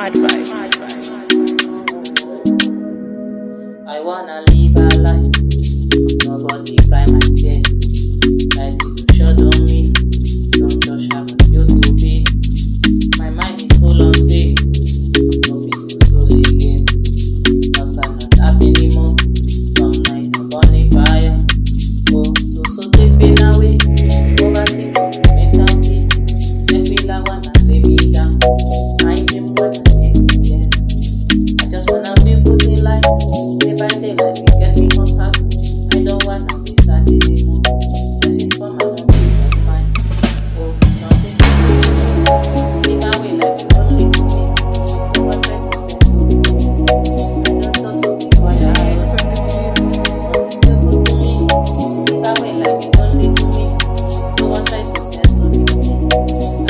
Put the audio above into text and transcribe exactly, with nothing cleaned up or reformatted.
Mad vibes. I wanna live a life, nobody cry my tears. Like you sure don't miss, don't just have you to be. My mind is full on sick, no peace to soul again. No sign not happy anymore, some night I'm burning fire. Oh, so so take pain away, overtake mental peace. Take me la one and lay me down. I ain't been more than any tears. I just wanna feel good in life. Day by day, life will get me on top. I don't wanna be sad anymore. Just it for my own peace of mind. Oh, nothing to do to me. Live away like you only to me. No one try to say to me. I don't know to be quiet. Nothing to do to me. Live away like you only to me. No one try to say to me.